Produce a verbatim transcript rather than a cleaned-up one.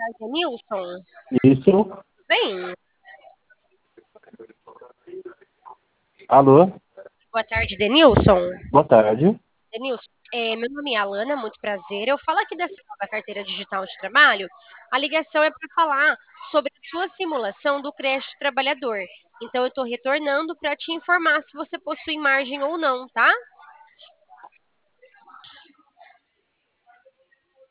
Denilson, Isso. bem, Alô? boa tarde, Denilson. Boa tarde. Denilson, é, meu nome é Alana, muito prazer. Eu falo aqui dessa nova carteira digital de trabalho. A ligação é para falar sobre a sua simulação do crédito trabalhador. Então, eu estou retornando para te informar se você possui margem ou não, tá?